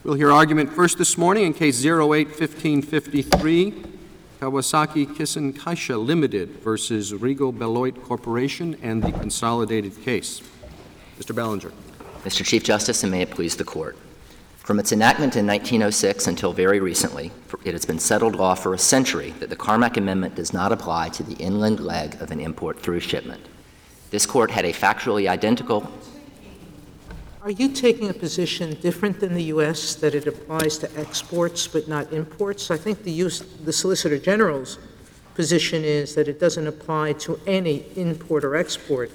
We'll hear argument first this morning in Case 08-1553, Kawasaki Kisen Kaisha Limited versus Regal Beloit Corporation and the consolidated case. Mr. Ballinger. Mr. Chief Justice, and may it please the Court. From its enactment in 1906 until very recently, it has been settled law for a century that the Carmack Amendment does not apply to the inland leg of an import-through shipment. This Court had a factually identical. Are you taking a position different than the U.S. that it applies to exports but not imports? I think the Solicitor General's position is that it doesn't apply to any import or export.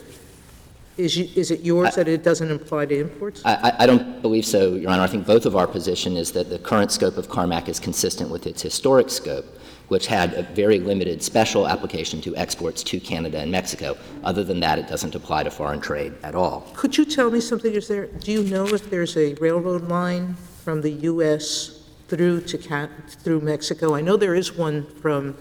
Is it yours that it doesn't apply to imports? I don't believe so, Your Honor. I think both of our position is that the current scope of Carmack is consistent with its historic scope, which had a very limited special application to exports to Canada and Mexico. Other than that, it doesn't apply to foreign trade at all. Could you tell me something? Do you know if there's a railroad line from the U.S. through Mexico? I know there is one from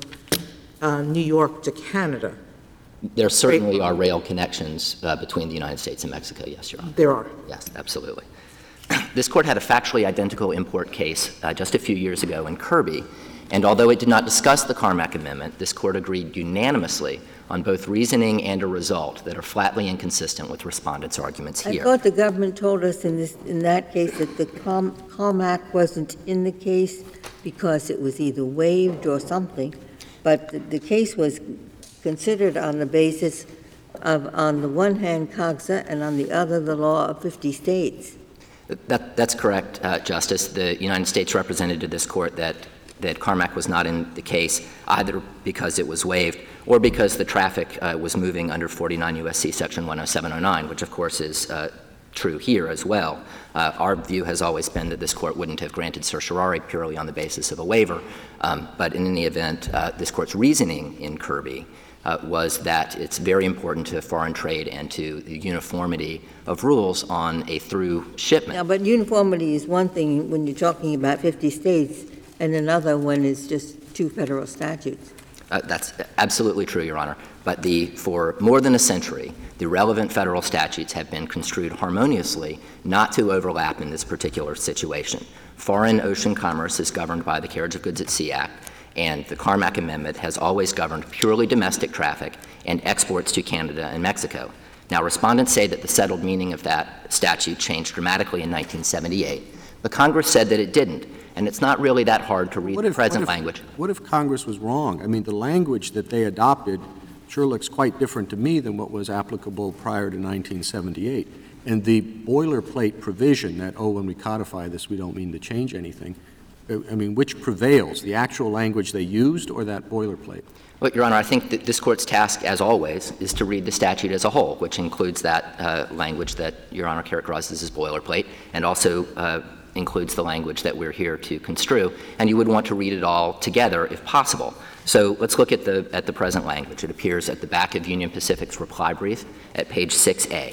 New York to Canada. There certainly are rail connections between the United States and Mexico, yes, Your Honor. There are? Yes, absolutely. This Court had a factually identical import case just a few years ago in Kirby, and although it did not discuss the Carmack Amendment, this Court agreed unanimously on both reasoning and a result that are flatly inconsistent with respondents' arguments here. I thought the government told us in that case that the Carmack wasn't in the case because it was either waived or something, but the case was considered on the basis of, on the one hand, COGSA, and on the other, the law of 50 states. That's correct, Justice. The United States represented to this Court that Carmack was not in the case either because it was waived or because the traffic was moving under 49 U.S.C. Section 10709, which, of course, is true here as well. Our view has always been that this Court wouldn't have granted certiorari purely on the basis of a waiver, but in any event, this Court's reasoning in Kirby was that it's very important to foreign trade and to the uniformity of rules on a through shipment. Now, but uniformity is one thing when you're talking about 50 states, and another one is just two federal statutes. That's absolutely true, Your Honor. But for more than a century, the relevant federal statutes have been construed harmoniously not to overlap in this particular situation. Foreign ocean commerce is governed by the Carriage of Goods at Sea Act, and the Carmack Amendment has always governed purely domestic traffic and exports to Canada and Mexico. Now, respondents say that the settled meaning of that statute changed dramatically in 1978, but Congress said that it didn't, and it's not really that hard to read the present language. What if Congress was wrong? I mean, the language that they adopted sure looks quite different to me than what was applicable prior to 1978. And the boilerplate provision that, when we codify this, we don't mean to change anything, I mean, which prevails, the actual language they used or that boilerplate? Well, Your Honor, I think that this Court's task, as always, is to read the statute as a whole, which includes that language that Your Honor characterizes as boilerplate, and also includes the language that we're here to construe. And you would want to read it all together if possible. So let's look at the present language. It appears at the back of Union Pacific's reply brief at page 6A.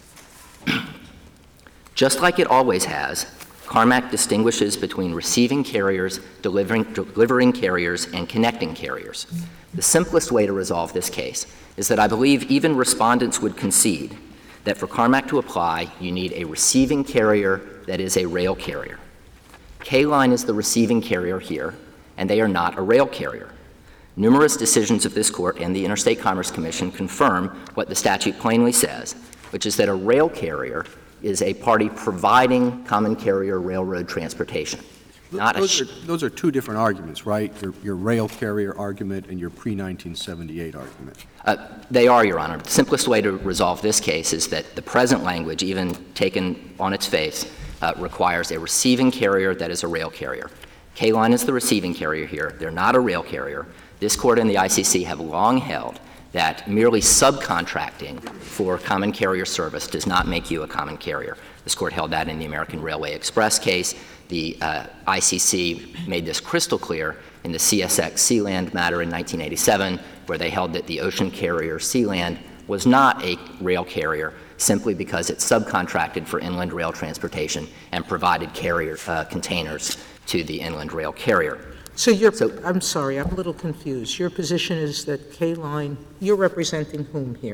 Just like it always has, Carmack distinguishes between receiving carriers, delivering carriers, and connecting carriers. The simplest way to resolve this case is that I believe even respondents would concede that for Carmack to apply, you need a receiving carrier that is a rail carrier. K-Line is the receiving carrier here, and they are not a rail carrier. Numerous decisions of this Court and the Interstate Commerce Commission confirm what the statute plainly says, which is that a rail carrier is a party providing common carrier railroad transportation. Those are two different arguments, right? Your rail carrier argument and your pre-1978 argument. They are, Your Honor. The simplest way to resolve this case is that the present language, even taken on its face, requires a receiving carrier that is a rail carrier. K-Line is the receiving carrier here. They're not a rail carrier. This Court and the ICC have long held that merely subcontracting for common carrier service does not make you a common carrier. This Court held that in the American Railway Express case. The ICC made this crystal clear in the CSX Sealand matter in 1987, where they held that the ocean carrier Sealand was not a rail carrier simply because it subcontracted for inland rail transportation and provided containers to the inland rail carrier. I'm sorry, I'm a little confused. Your position is that K-Line, you're representing whom here?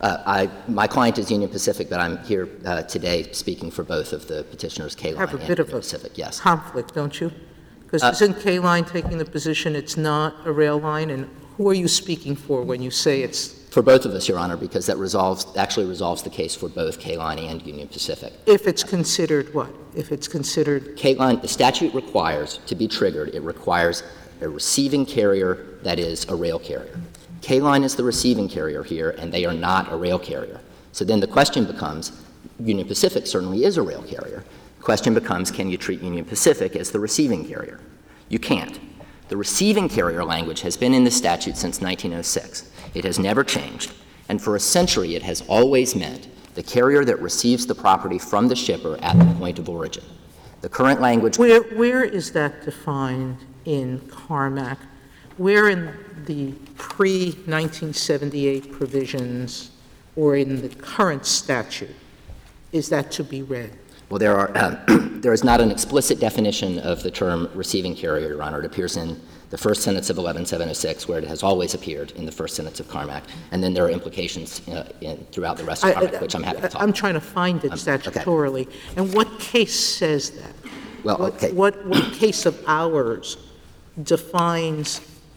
My client is Union Pacific, but I'm here today speaking for both of the petitioners, K-Line Have a and bit of Union a Pacific. Yes. conflict, don't you? Because isn't K-Line taking the position it's not a rail line, and who are you speaking for when you say it's? For both of us, Your Honor, because that actually resolves the case for both K-Line and Union Pacific. If it's considered what? If it's considered? K-Line, the statute requires, to be triggered, it requires a receiving carrier that is a rail carrier. K-Line is the receiving carrier here, and they are not a rail carrier. So then the question becomes, Union Pacific certainly is a rail carrier. The question becomes, can you treat Union Pacific as the receiving carrier? You can't. The receiving carrier language has been in the statute since 1906. It has never changed, and for a century it has always meant the carrier that receives the property from the shipper at the point of origin. The current language— Where is that defined in Carmack? Where in the pre-1978 provisions or in the current statute is that to be read? Well, there is not an explicit definition of the term receiving carrier, Your Honor. It appears in the first sentence of 11706, where it has always appeared in the first sentence of Carmack, and then there are implications throughout the rest of Carmack, which I'm happy to talk about. I'm trying to find it statutorily. Okay. And what case says that? Well, okay. What case of ours defines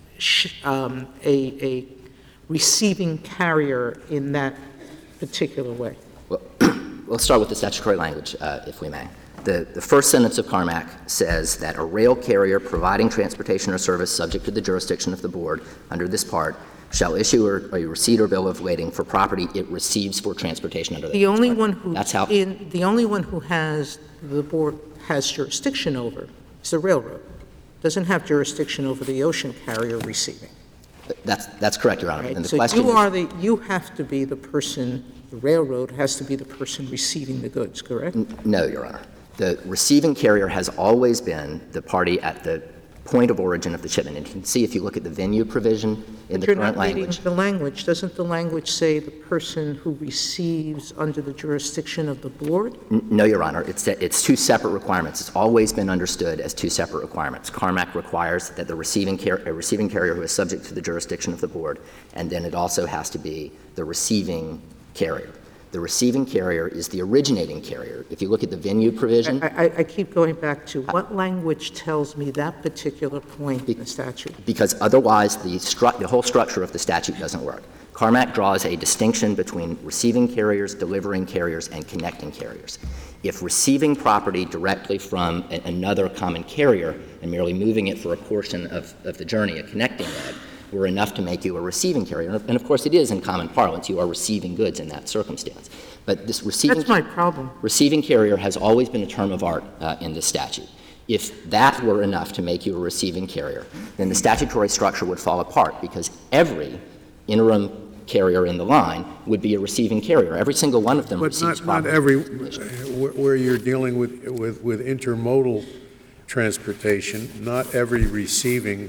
a receiving carrier in that particular way? Well, let's start with the statutory language, if we may. The first sentence of Carmack says that a rail carrier providing transportation or service subject to the jurisdiction of the board under this part shall issue a receipt or bill of lading for property it receives for transportation under the only one who That's how the only one who has the board has jurisdiction over is the railroad. Doesn't have jurisdiction over the ocean carrier receiving. That's correct, Your Honor. Right? And the so question you have to be the person. The railroad has to be the person receiving the goods, correct? No, Your Honor. The receiving carrier has always been the party at the point of origin of the shipment. And you can see if you look at the venue provision in the current language. The language. Doesn't the language say the person who receives under the jurisdiction of the board? No, Your Honor. It's two separate requirements. It's always been understood as two separate requirements. Carmack requires that a receiving carrier who is subject to the jurisdiction of the board, and then it also has to be the receiving carrier. The receiving carrier is the originating carrier. If you look at the venue provision— I keep going back to what language tells me that particular point in the statute? Because otherwise the whole structure of the statute doesn't work. Carmack draws a distinction between receiving carriers, delivering carriers, and connecting carriers. If receiving property directly from another common carrier and merely moving it for a portion of the journey, a connecting leg, were enough to make you a receiving carrier. And of course it is in common parlance. You are receiving goods in that circumstance. But this That's my problem. Receiving carrier has always been a term of art in the statute. If that were enough to make you a receiving carrier, then the statutory structure would fall apart because every interim carrier in the line would be a receiving carrier. Every single one of them receives property. But not every, where you're dealing with intermodal transportation, not every receiving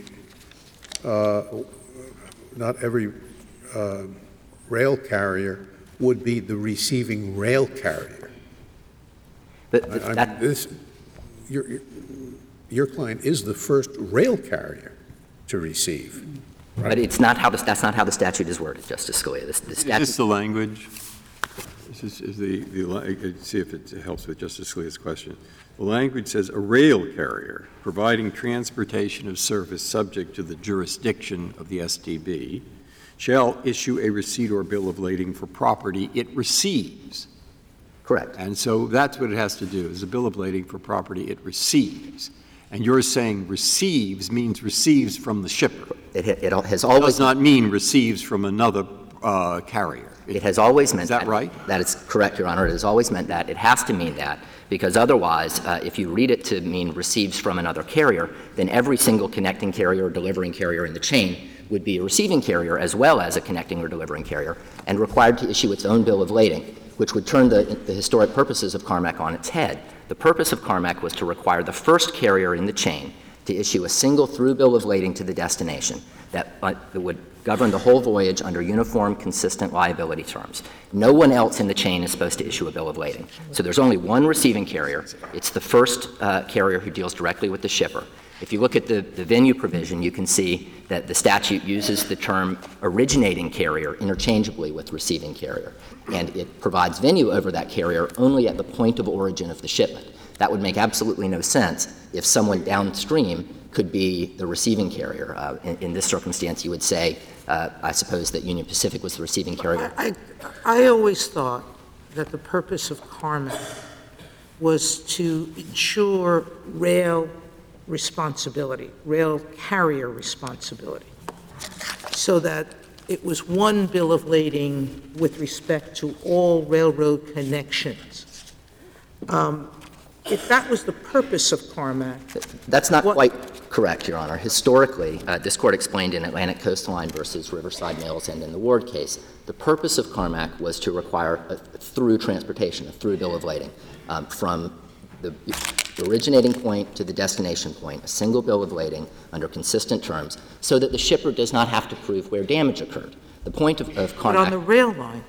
not every rail carrier would be the receiving rail carrier. Your client is the first rail carrier to receive. Right? But that's not how the statute is worded, Justice Scalia. The statute— Is this the language? See if it helps with Justice Scalia's question. The language says a rail carrier providing transportation of service subject to the jurisdiction of the STB shall issue a receipt or bill of lading for property it receives. Correct. And so that's what it has to do, is a bill of lading for property it receives. And you're saying receives means receives from the shipper. It has always— does not mean receives from another carrier. It has always meant that. Is that right? That is correct, Your Honor. It has always meant that. It has to mean that, because otherwise, if you read it to mean receives from another carrier, then every single connecting carrier or delivering carrier in the chain would be a receiving carrier as well as a connecting or delivering carrier, and required to issue its own bill of lading, which would turn the historic purposes of Carmack on its head. The purpose of Carmack was to require the first carrier in the chain to issue a single through bill of lading to the destination that would govern the whole voyage under uniform, consistent liability terms. No one else in the chain is supposed to issue a bill of lading. So there's only one receiving carrier. It's the first carrier who deals directly with the shipper. If you look at the venue provision, you can see that the statute uses the term originating carrier interchangeably with receiving carrier, and it provides venue over that carrier only at the point of origin of the shipment. That would make absolutely no sense if someone downstream could be the receiving carrier. In this circumstance, you would say, I suppose, that Union Pacific was the receiving carrier. I always thought that the purpose of CARMAC was to ensure rail responsibility, rail carrier responsibility, so that it was one bill of lading with respect to all railroad connections. If that was the purpose of CARMAC, That's not quite correct, Your Honor. Historically, this Court explained in Atlantic Coastline versus Riverside Mills and in the Ward case, the purpose of CARMAC was to require a through transportation, a through bill of lading, from the originating point to the destination point, a single bill of lading under consistent terms, so that the shipper does not have to prove where damage occurred. The point of CARMAC— but on the rail line,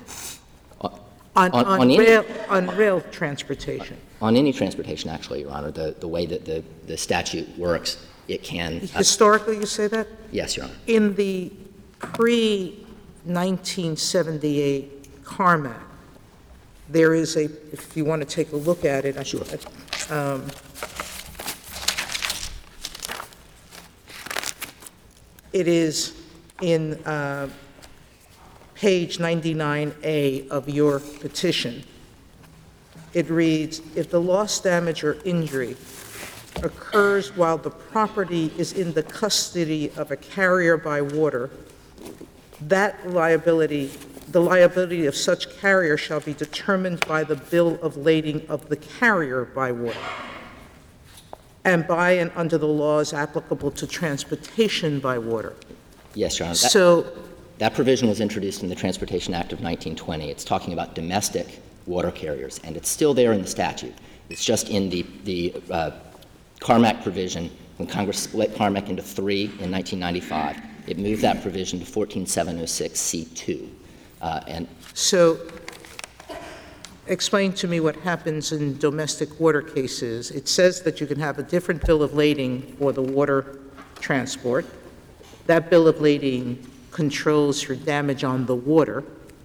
on rail transportation. On any transportation, actually, Your Honor, the way that the statute works, it can— Historically, you say that? Yes, Your Honor. In the pre-1978 CARMAC, there is if you want to take a look at it, Sure. It is in page 99A of your petition. It reads, if the loss, damage, or injury occurs while the property is in the custody of a carrier by water, the liability of such carrier shall be determined by the bill of lading of the carrier by water and by and under the laws applicable to transportation by water. Yes, Your Honor. That provision was introduced in the Transportation Act of 1920. It's talking about domestic water carriers, and it's still there in the statute. It's just in the CARMAC provision, when Congress split CARMAC into three in 1995, it moved that provision to 14706C2. So explain to me what happens in domestic water cases. It says that you can have a different bill of lading for the water transport. That bill of lading controls your damage on the water,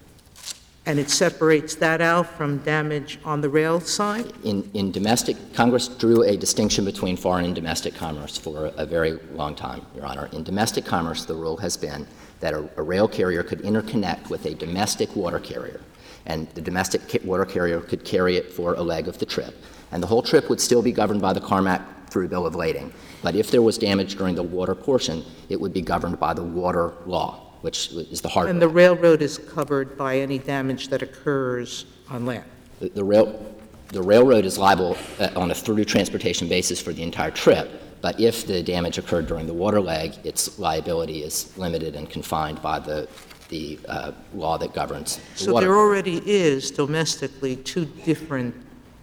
and it separates that out from damage on the rail side? In domestic, Congress drew a distinction between foreign and domestic commerce for a very long time, Your Honor. In domestic commerce, the rule has been that a rail carrier could interconnect with a domestic water carrier, and the domestic water carrier could carry it for a leg of the trip. And the whole trip would still be governed by the CARMAC through bill of lading. But if there was damage during the water portion, it would be governed by the water law, which is the hard. And the railroad is covered by any damage that occurs on land? The railroad is liable on a through transportation basis for the entire trip, but if the damage occurred during the water leg, its liability is limited and confined by the law that governs the So water. there already is domestically two different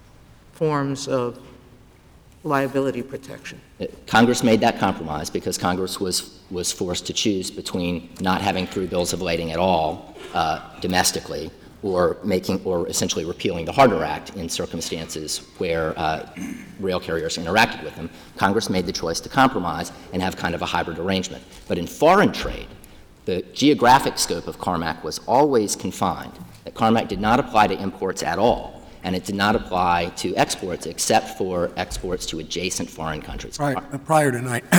forms of liability protection. Congress made that compromise because Congress was forced to choose between not having through bills of lading at all domestically, or essentially repealing the Harder Act in circumstances where rail carriers interacted with them. Congress made the choice to compromise and have kind of a hybrid arrangement. But in foreign trade, the geographic scope of CARMAC was always confined. That CARMAC did not apply to imports at all, and it did not apply to exports except for exports to adjacent foreign countries. Prior to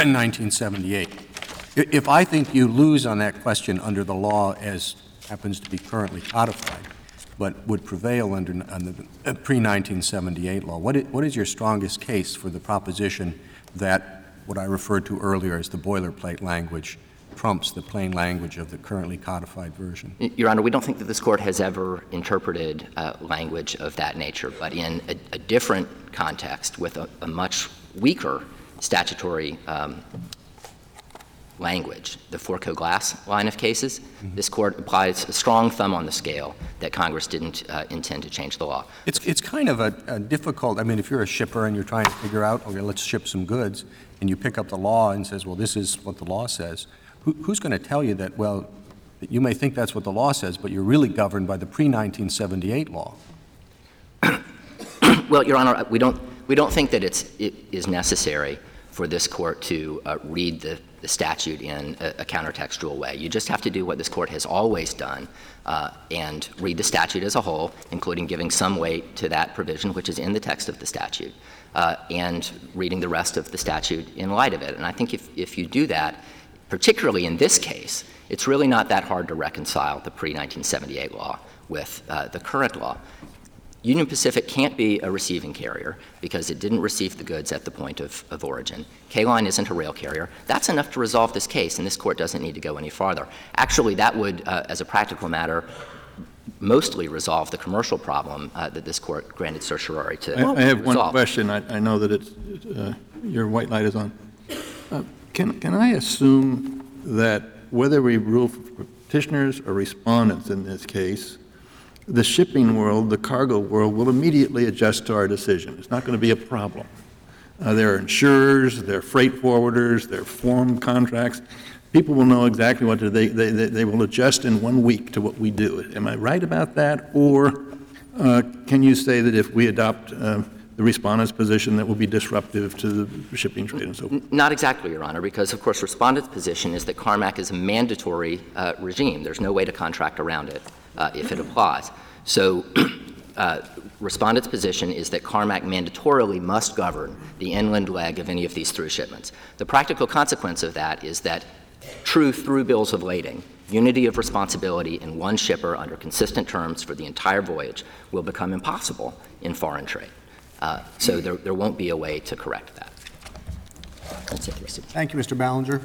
1978. If I think you lose on that question under the law as happens to be currently codified, but would prevail under the pre-1978 law, what is your strongest case for the proposition that what I referred to earlier as the boilerplate language trumps the plain language of the currently codified version? Your Honor, we don't think that this Court has ever interpreted language of that nature, but in a different context with a much weaker statutory language, the Forco Glass line of cases, this Court applies a strong thumb on the scale that Congress didn't intend to change the law. It's kind of a difficult, I mean, if you're a shipper and you're trying to figure out, okay, let's ship some goods, and you pick up the law and says, well, this is what the law says, who's going to tell you that, well, that you may think that's what the law says, but you're really governed by the pre-1978 law? Well, Your Honor, we don't think that it is necessary for this court to read the statute in a countertextual way. You just have to do what this court has always done and read the statute as a whole, including giving some weight to that provision which is in the text of the statute, and reading the rest of the statute in light of it. And I think if you do that, particularly in this case, it's really not that hard to reconcile the pre-1978 law with the current law. Union Pacific can't be a receiving carrier because it didn't receive the goods at the point of origin. K-Line isn't a rail carrier. That's enough to resolve this case, and this court doesn't need to go any farther. Actually, that would, as a practical matter, mostly resolve the commercial problem that this court granted certiorari to resolve. I have one question. I know that it's your white light is on. Can I assume that whether we rule for petitioners or respondents in this case, the shipping world, the cargo world, will immediately adjust to our decision? It's not going to be a problem. There are insurers, there are freight forwarders, there are form contracts. People will know exactly what to do. They will adjust in 1 week to what we do. Am I right about that? Or can you say that if we adopt the respondent's position, that will be disruptive to the shipping trade and so forth? Not exactly, Your Honor, because, of course, respondent's position is that CARMAC is a mandatory regime. There's no way to contract around it if it applies. So respondent's position is that CARMAC mandatorily must govern the inland leg of any of these through shipments. The practical consequence of that is that true through bills of lading, unity of responsibility in one shipper under consistent terms for the entire voyage will become impossible in foreign trade. So there won't be a way to correct that. That's it. Thank you, Mr. Ballinger.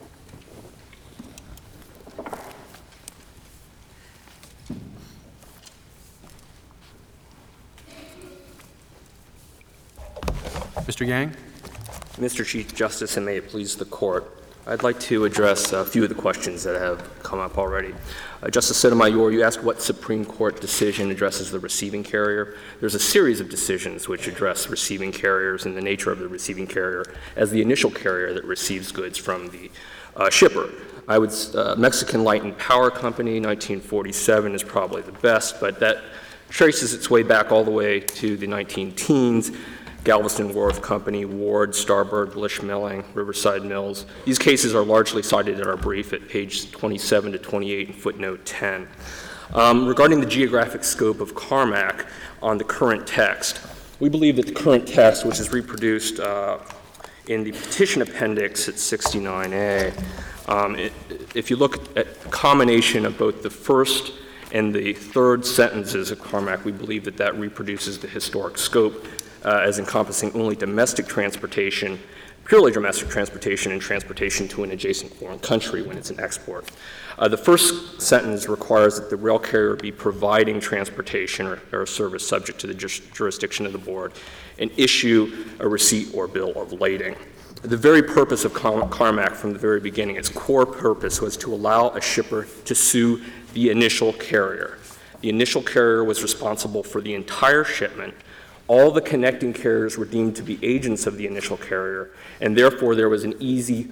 Mr. Yang? Mr. Chief Justice, and may it please the Court, I'd like to address a few of the questions that have come up already. Justice Sotomayor, you asked what Supreme Court decision addresses the receiving carrier. There's a series of decisions which address receiving carriers and the nature of the receiving carrier as the initial carrier that receives goods from the shipper. Mexican Light and Power Company, 1947, is probably the best, but that traces its way back all the way to the 19-teens. Galveston Wharf Company, Ward, Starbird, Blish Milling, Riverside Mills. These cases are largely cited in our brief at page 27 to 28 and footnote 10. Regarding the geographic scope of CARMAC on the current text, we believe that the current text, which is reproduced in the petition appendix at 69A, if you look at the combination of both the first and the third sentences of CARMAC, we believe that that reproduces the historic scope as encompassing only domestic transportation, purely domestic transportation, and transportation to an adjacent foreign country when it's an export. The first sentence requires that the rail carrier be providing transportation or a service subject to the jurisdiction of the board and issue a receipt or bill of lading. The very purpose of CARMAC from the very beginning, its core purpose was to allow a shipper to sue the initial carrier. The initial carrier was responsible for the entire shipment. All the connecting carriers were deemed to be agents of the initial carrier, and therefore there was an easy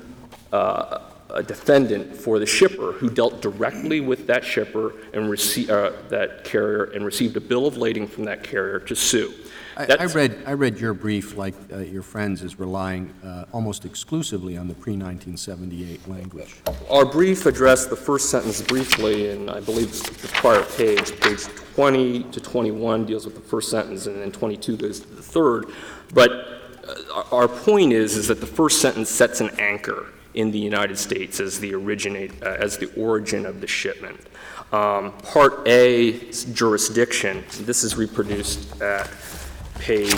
defendant for the shipper who dealt directly with that shipper and that carrier and received a bill of lading from that carrier to sue. I read your brief like your friend's is relying almost exclusively on the pre-1978 language. Our brief addressed the first sentence briefly, and I believe the prior page 20 to 21 deals with the first sentence, and then 22 goes to the third. But our point is that the first sentence sets an anchor in the United States as the origin of the shipment. Part A, jurisdiction. This is reproduced at page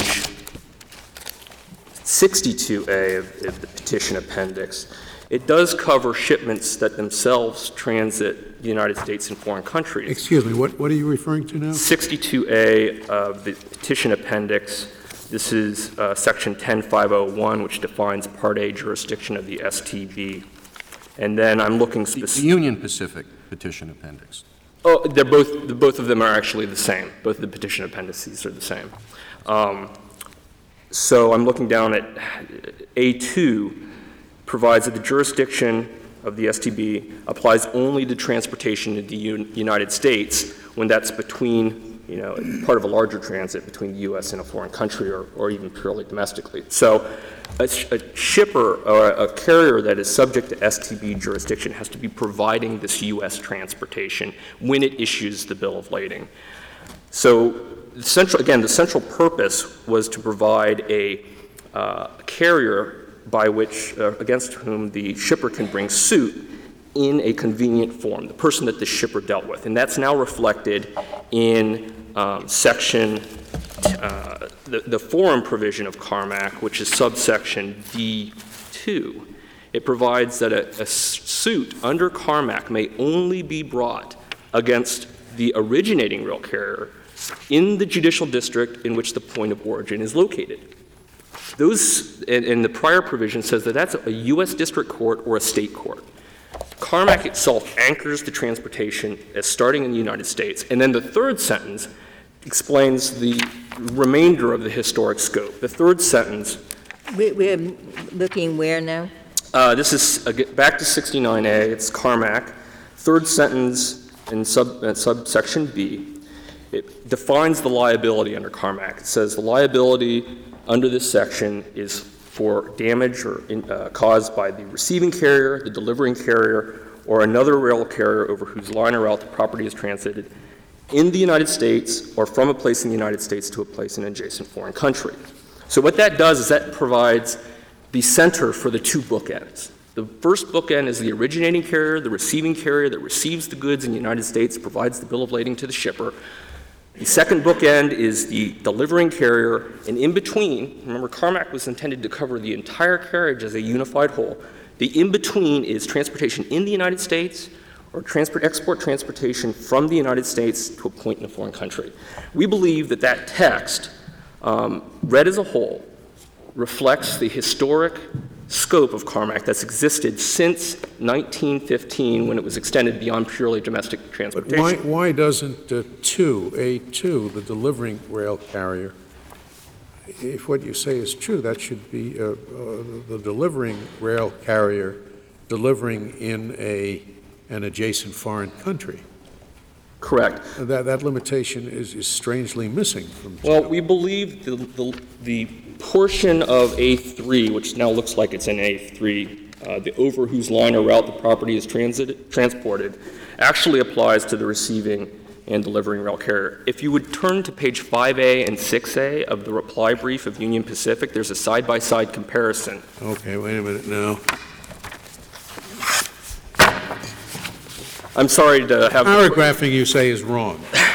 62A of the petition appendix. It does cover shipments that themselves transit the United States and foreign countries. Excuse me, what are you referring to now? 62A of the petition appendix. This is section 10501, which defines Part A jurisdiction of the STB. And then I'm looking the Union Pacific petition appendix. Oh, both of them are actually the same. Both of the petition appendices are the same. So I'm looking down at A2, provides that the jurisdiction of the STB applies only to transportation in the United States when that's between, part of a larger transit between the U.S. and a foreign country or even purely domestically. So a shipper or a carrier that is subject to STB jurisdiction has to be providing this U.S. transportation when it issues the bill of lading. So, the central purpose was to provide a carrier by which, against whom the shipper can bring suit in a convenient form, the person that the shipper dealt with. And that's now reflected in section, the forum provision of CARMAC, which is subsection D2. It provides that a suit under CARMAC may only be brought against the originating rail carrier in the judicial district in which the point of origin is located. Those, and the prior provision says that that's a U.S. district court or a state court. CARMAC itself anchors the transportation as starting in the United States. And then the third sentence explains the remainder of the historic scope. The third sentence. We're looking where now? This is back to 69A. It's CARMAC. Third sentence in subsection B. It defines the liability under CARMAC. It says the liability under this section is for damage or caused by the receiving carrier, the delivering carrier, or another rail carrier over whose line or route the property is transited in the United States or from a place in the United States to a place in an adjacent foreign country. So what that does is that provides the center for the two bookends. The first bookend is the originating carrier, the receiving carrier that receives the goods in the United States, provides the bill of lading to the shipper. The second bookend is the delivering carrier, and in between, remember CARMAC was intended to cover the entire carriage as a unified whole. The in-between is transportation in the United States or export transportation from the United States to a point in a foreign country. We believe that that text, read as a whole, reflects the historic scope of CARMAC that's existed since 1915 when it was extended beyond purely domestic transportation. But why doesn't A2, the delivering rail carrier, if what you say is true, that should be the delivering rail carrier delivering in an adjacent foreign country? Correct. That limitation is strangely missing from 2. Well, we believe the portion of A3, which now looks like it's in A3, the over whose line or route the property is transported, actually applies to the receiving and delivering rail carrier. If you would turn to page 5A and 6A of the reply brief of Union Pacific, there's a side-by-side comparison. Okay, wait a minute now. I'm sorry to have... Paragraphing, you say, is wrong.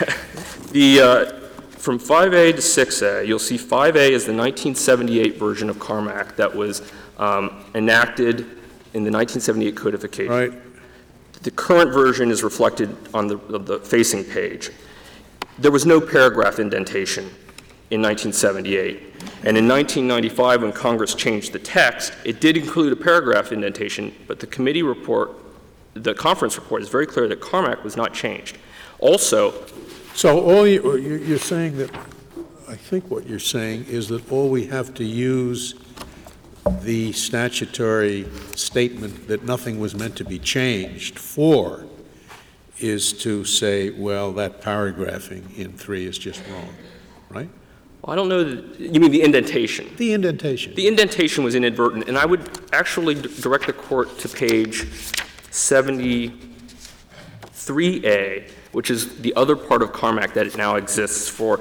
From 5A to 6A, you'll see 5A is the 1978 version of CARMAC that was enacted in the 1978 codification. Right. The current version is reflected on the facing page. There was no paragraph indentation in 1978. And in 1995, when Congress changed the text, it did include a paragraph indentation, but the committee report, the conference report, is very clear that CARMAC was not changed. Also, so all you're saying that, I think what you're saying is that all we have to use the statutory statement that nothing was meant to be changed for is to say, well, that paragraphing in 3 is just wrong, right? Well, I don't know that, you mean the indentation? The indentation. The indentation was inadvertent, and I would actually direct the court to page 73A, which is the other part of CARMAC that it now exists for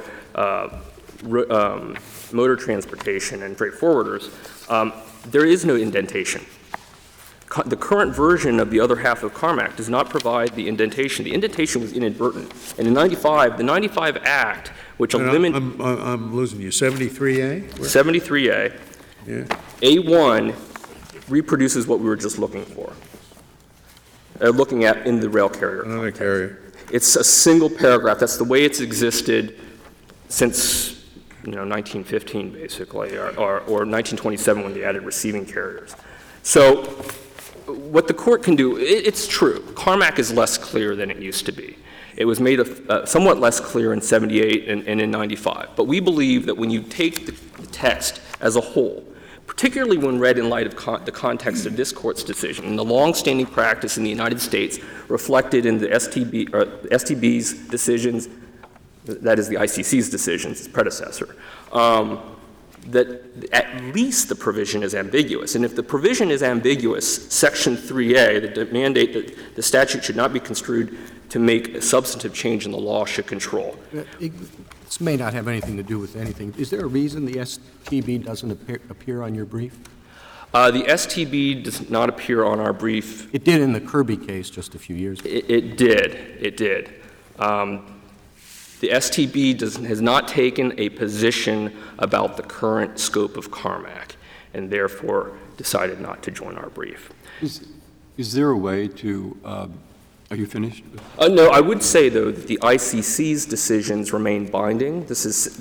motor transportation and freight forwarders. There is no indentation. The current version of the other half of CARMAC does not provide the indentation. The indentation was inadvertent. And in 95, the 95 Act, which eliminated... I'm losing you. 73A? 73A. Yeah. A1 reproduces what we were just looking for, looking at in the rail carrier. Another carrier. It's a single paragraph. That's the way it's existed since 1915, basically, or 1927 when they added receiving carriers. So what the court can do, it's true. CARMAC is less clear than it used to be. It was made somewhat less clear in 78 and in 95. But we believe that when you take the text as a whole, particularly when read in light of the context of this Court's decision and the longstanding practice in the United States reflected in the STB's decisions, that is the ICC's decisions, its predecessor, that at least the provision is ambiguous. And if the provision is ambiguous, Section 3A, the mandate that the statute should not be construed to make a substantive change in the law, should control. This may not have anything to do with anything. Is there a reason the STB doesn't appear on your brief? The STB does not appear on our brief. It did in the Kirby case just a few years ago. It did. The STB has not taken a position about the current scope of Carmack, and therefore decided not to join our brief. Is there a way to, are you finished? No, I would say, though, that the ICC's decisions remain binding. This is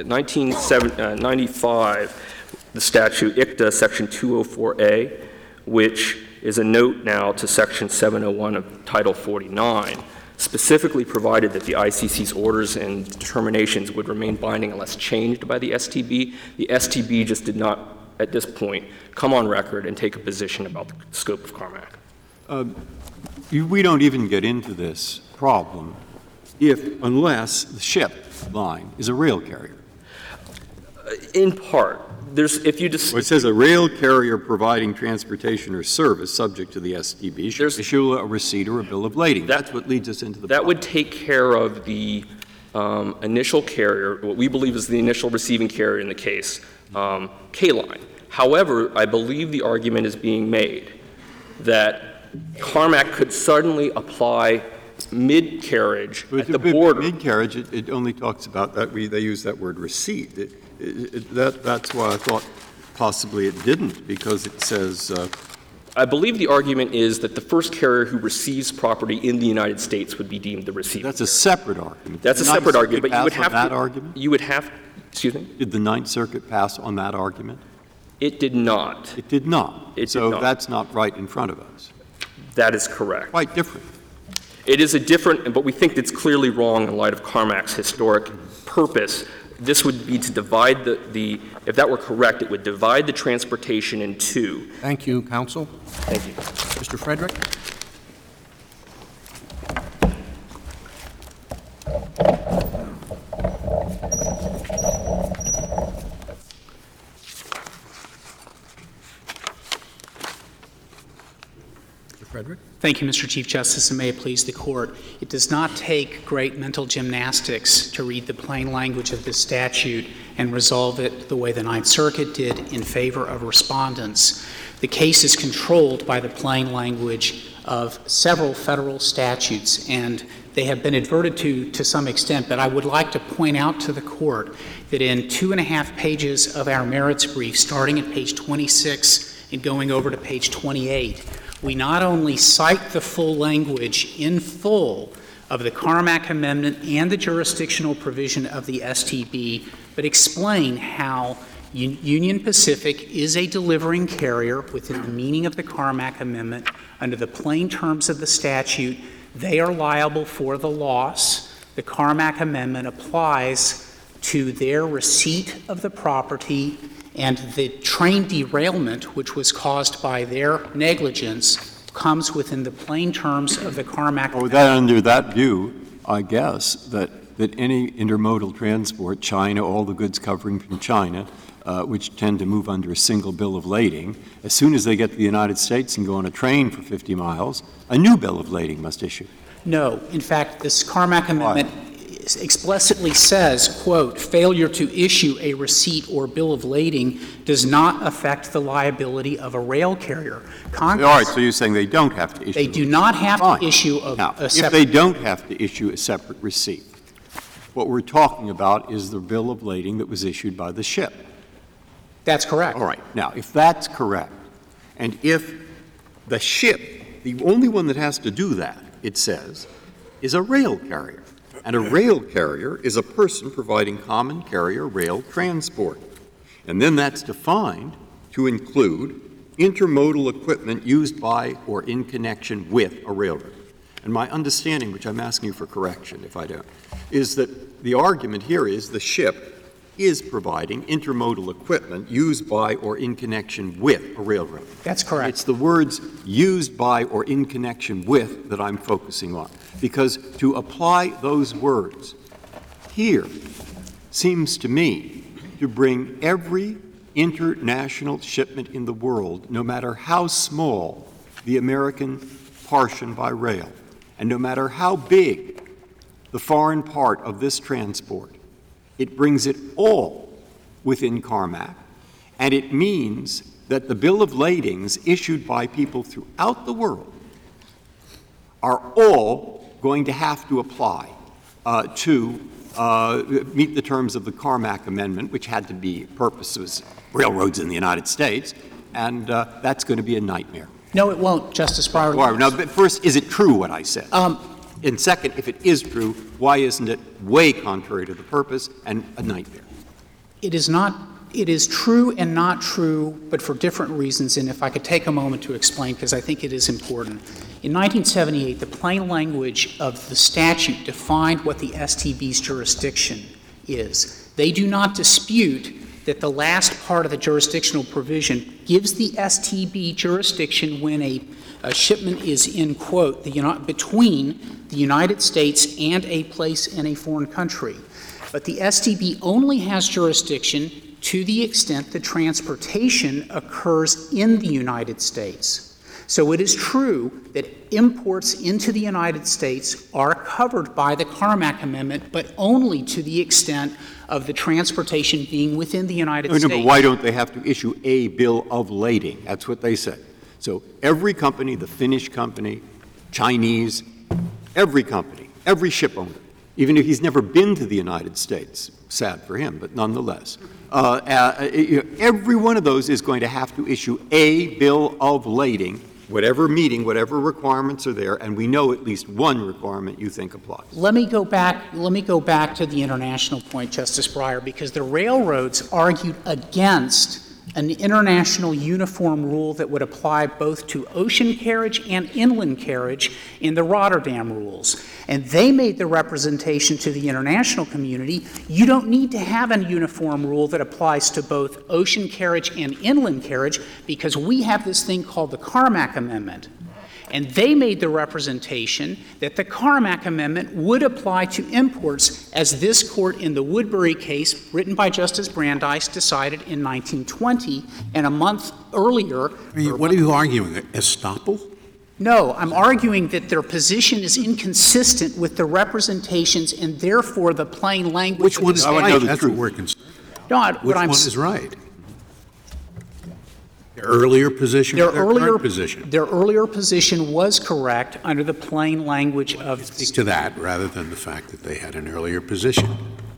1995, the statute, ICTA, Section 204A, which is a note now to Section 701 of Title 49, specifically provided that the ICC's orders and determinations would remain binding unless changed by the STB. The STB just did not, at this point, come on record and take a position about the scope of Carmack. We don't even get into this problem unless the ship line is a rail carrier. In part. If you just, well, it says a rail carrier providing transportation or service subject to the STB should issue a receipt or a bill of lading. That's what leads us into the That problem. would take care of the initial carrier, what we believe is the initial receiving carrier in the case, K-Line. However, I believe the argument is being made that Carmack could suddenly apply mid-carriage at the border. Mid-carriage, it only talks about that. They use that word receipt. That's why I thought possibly it didn't, because it says. I believe the argument is that the first carrier who receives property in the United States would be deemed the receiver. That's a separate argument. That's a separate argument, but you would have that argument? You would have. Excuse me. Did the Ninth Circuit pass on that argument? It did not. It did not. So that's not right in front of us. That is correct. Quite different. It is a different, but we think it's clearly wrong in light of Carmack's historic purpose. This would be to divide if that were correct, it would divide the transportation in two. Thank you, counsel. Thank you. Mr. Frederick? Frederick? Thank you, Mr. Chief Justice, and may it please the Court. It does not take great mental gymnastics to read the plain language of this statute and resolve it the way the Ninth Circuit did in favor of respondents. The case is controlled by the plain language of several federal statutes, and they have been adverted to some extent, but I would like to point out to the Court that in 2.5 pages of our merits brief, starting at page 26 and going over to page 28, we not only cite the full language in full of the Carmack Amendment and the jurisdictional provision of the STB, but explain how Union Pacific is a delivering carrier within the meaning of the Carmack Amendment. Under the plain terms of the statute, they are liable for the loss. The Carmack Amendment applies to their receipt of the property, and the train derailment, which was caused by their negligence, comes within the plain terms of the Carmack Amendment. Under that view, I guess, that any intermodal transport, China, all the goods covering from China, which tend to move under a single bill of lading, as soon as they get to the United States and go on a train for 50 miles, a new bill of lading must issue. No. In fact, this Carmack Amendment explicitly says, quote, failure to issue a receipt or bill of lading does not affect the liability of a rail carrier. All right, so you're saying they don't have to issue. They do not have to issue a separate. If they don't have to issue a separate receipt, what we're talking about is the bill of lading that was issued by the ship. That's correct. All right. Now, if that's correct, and if the ship, the only one that has to do that, it says, is a rail carrier. And a rail carrier is a person providing common carrier rail transport. And then that's defined to include intermodal equipment used by or in connection with a railroad. And my understanding, which I'm asking you for correction if I don't, is that the argument here is the ship is providing intermodal equipment used by or in connection with a railroad. That's correct. It's the words used by or in connection with that I'm focusing on. Because to apply those words here seems to me to bring every international shipment in the world, no matter how small the American portion by rail, and no matter how big the foreign part of this transport, it brings it all within CARMAC, and it means that the bill of ladings issued by people throughout the world are all going to have to apply to meet the terms of the CARMAC amendment, which had to be purposes railroads in the United States, and that's going to be a nightmare. No, it won't, Justice Breyer. Now, but first, is it true what I said? And second, if it is true, why isn't it way contrary to the purpose and a nightmare? It is not. It is true and not true, but for different reasons, and if I could take a moment to explain, because I think it is important. In 1978, the plain language of the statute defined what the STB's jurisdiction is. They do not dispute that the last part of the jurisdictional provision gives the STB jurisdiction when a shipment is in, quote, between the United States and a place in a foreign country. But the STB only has jurisdiction to the extent the transportation occurs in the United States. So it is true that imports into the United States are covered by the CARMAC Amendment, but only to the extent of the transportation being within the United States. But why don't they have to issue a bill of lading? That's what they said. So every company, the Finnish company, Chinese, every company, every ship owner, even if he's never been to the United States, sad for him, but nonetheless, every one of those is going to have to issue a bill of lading, whatever requirements are there, and we know at least one requirement you think applies. Let me go back to the international point, Justice Breyer, because the railroads argued against an international uniform rule that would apply both to ocean carriage and inland carriage in the Rotterdam rules. And they made the representation to the international community, you don't need to have a uniform rule that applies to both ocean carriage and inland carriage because we have this thing called the CARMAC Amendment. And they made the representation that the CARMAC Amendment would apply to imports, as this court in the Woodbury case, written by Justice Brandeis, decided in 1920, and a month earlier. What are you arguing? Estoppel? No, I'm arguing that their position is inconsistent with the representations and therefore the plain language. Which one is right? That's what we're concerned about. Which one is right? Their earlier position or their current position? Their earlier position was correct under the plain language of... Speak to that rather than the fact that they had an earlier position.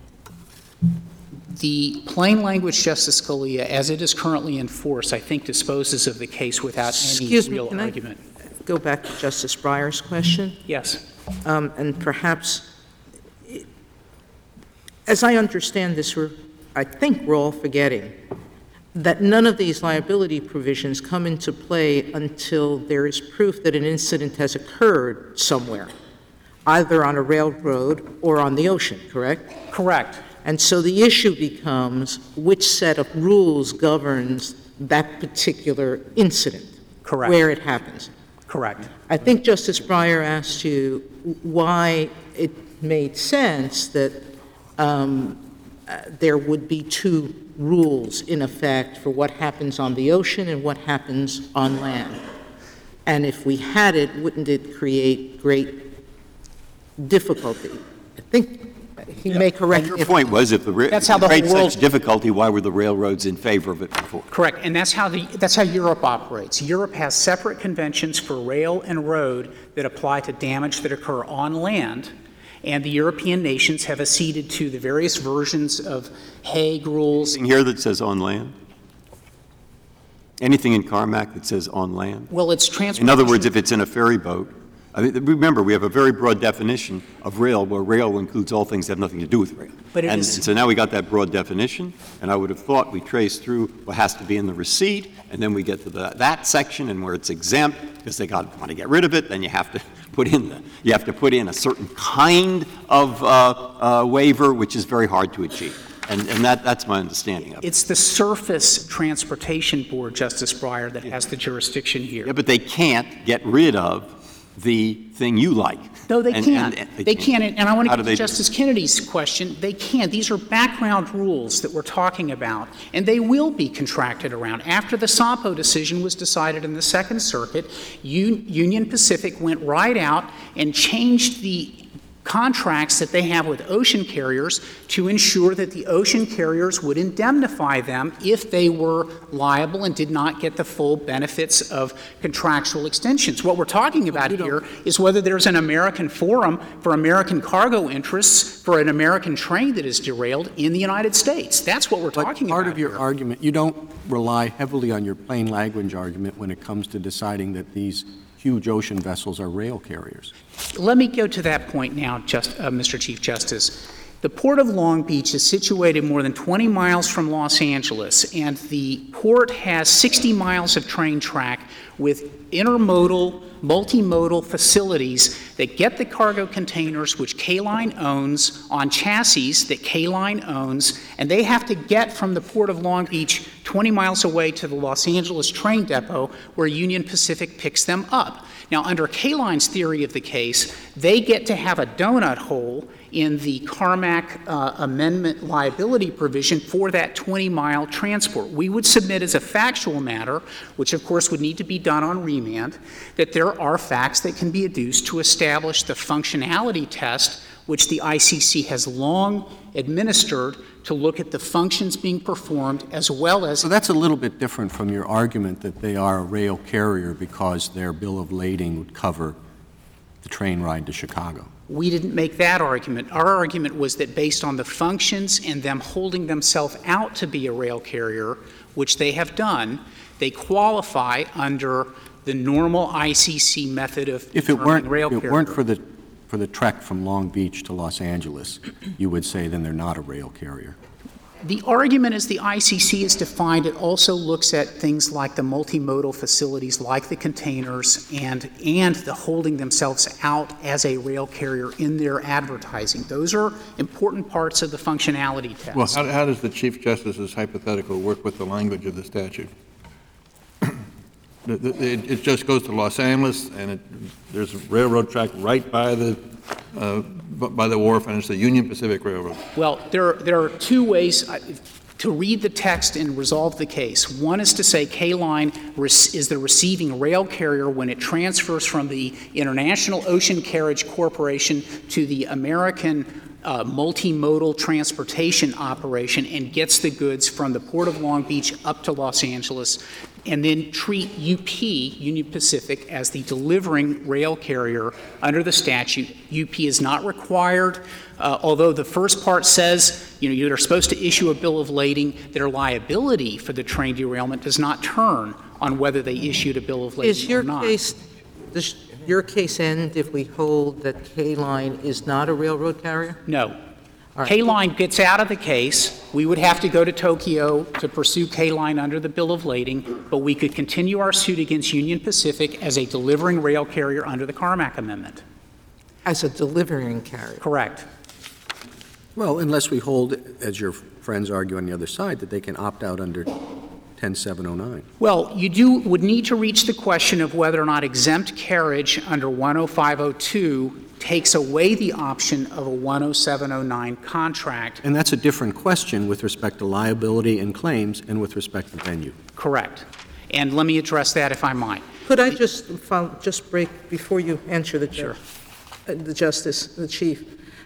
The plain language, Justice Scalia, as it is currently in force, I think disposes of the case without any real argument. I go back to Justice Breyer's question? Yes. And perhaps, as I understand this, I think we're all forgetting that none of these liability provisions come into play until there is proof that an incident has occurred somewhere, either on a railroad or on the ocean, correct? Correct. And so the issue becomes which set of rules governs that particular incident, Correct. Where it happens. Correct. I think Justice Breyer asked you why it made sense that there would be two rules in effect for what happens on the ocean and what happens on land. And if we had it, wouldn't it create great difficulty? I think he may correct me. Your point was if That's how the whole world... such difficulty, why were the railroads in favor of it before? Correct, and that's how Europe operates. Europe has separate conventions for rail and road that apply to damage that occur on land, and the European nations have acceded to the various versions of Hague rules. Anything here that says on land? Anything in CARMAC that says on land? Well, it's transportation. In other words, if it's in a ferry boat, I mean, remember, we have a very broad definition of rail, where rail includes all things that have nothing to do with rail. But and so now we got that broad definition, and I would have thought we traced through what has to be in the receipt, and then we get to that section and where it's exempt because they want to get rid of it. Then you have to put in a certain kind of waiver, which is very hard to achieve. And that's my understanding of it. It's the Surface Transportation Board, Justice Breyer, that has the jurisdiction here. Yeah, but they can't get rid of the thing you like. No, they And- can't. and They can't. And I want How to do get they to do it? Justice Kennedy's question. They can't. These are background rules that we're talking about, and they will be contracted around. After the Sampo decision was decided in the Second Circuit, Union Pacific went right out and changed the contracts that they have with ocean carriers to ensure that the ocean carriers would indemnify them if they were liable and did not get the full benefits of contractual extensions. What we're talking about here is whether there's an American forum for American cargo interests for an American train that is derailed in the United States. That's what we're talking about. Part of your here. argument, you don't rely heavily on your plain language argument when it comes to deciding that these huge ocean vessels are rail carriers. Let me go to that point now, Mr. Chief Justice. The Port of Long Beach is situated more than 20 miles from Los Angeles, and the port has 60 miles of train track with intermodal, multimodal facilities that get the cargo containers which K-Line owns on chassis that K-Line owns, and they have to get from the Port of Long Beach 20 miles away to the Los Angeles train depot where Union Pacific picks them up. Now, under K-Line's theory of the case, they get to have a donut hole in the Carmack Amendment liability provision for that 20-mile transport. We would submit as a factual matter, which of course would need to be done on remand, that there are facts that can be adduced to establish the functionality test which the ICC has long administered to look at the functions being performed as well as... So that's a little bit different from your argument that they are a rail carrier because their bill of lading would cover the train ride to Chicago. We didn't make that argument. Our argument was that based on the functions and them holding themselves out to be a rail carrier, which they have done, they qualify under the normal ICC method of If it weren't, rail if it carrier. weren't for the trek from Long Beach to Los Angeles, you would say then they're not a rail carrier. The argument as the ICC is defined, it also looks at things like the multimodal facilities, like the containers, and the holding themselves out as a rail carrier in their advertising. Those are important parts of the functionality test. Well, how does the Chief Justice's hypothetical work with the language of the statute? It just goes to Los Angeles, and there's a railroad track right by the wharf, and it's the Union Pacific Railroad. Well, there are two ways to read the text and resolve the case. One is to say K-Line is the receiving rail carrier when it transfers from the International Ocean Carriage Corporation to the American multimodal transportation operation and gets the goods from the Port of Long Beach up to Los Angeles, and then treat UP, Union Pacific, as the delivering rail carrier under the statute. UP is not required, although the first part says, you're supposed to issue a bill of lading. Their liability for the train derailment does not turn on whether they issued a bill of lading Is your or not. does your case end if we hold that K-Line is not a railroad carrier? No. All right. K-Line gets out of the case. We would have to go to Tokyo to pursue K-Line under the bill of lading, but we could continue our suit against Union Pacific as a delivering rail carrier under the Carmack Amendment. As a delivering carrier. Correct. Well, unless we hold, as your friends argue on the other side, that they can opt out under 10709. Well, you would need to reach the question of whether or not exempt carriage under 10502 takes away the option of a 10709 contract. And that's a different question with respect to liability and claims and with respect to venue. Correct. And let me address that if I might. Could I just break before you answer the Sure. The Justice, the Chief?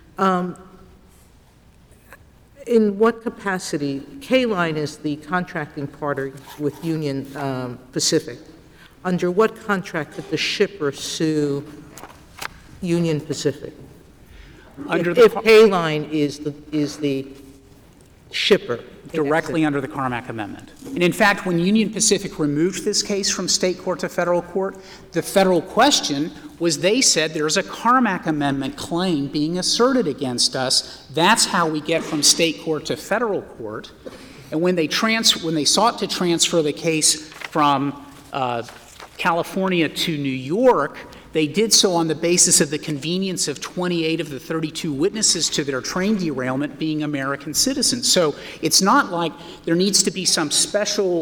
In what capacity, K-Line is the contracting party with Union Pacific. Under what contract could the shipper sue Union Pacific? If K-Line is the shipper. Directly under the Carmack Amendment. And in fact, when Union Pacific removed this case from state court to federal court, the federal question was they said there's a Carmack Amendment claim being asserted against us. That's how we get from state court to federal court. And when they sought to transfer the case from California to New York, they did so on the basis of the convenience of 28 of the 32 witnesses to their train derailment being American citizens. So it's not like there needs to be some special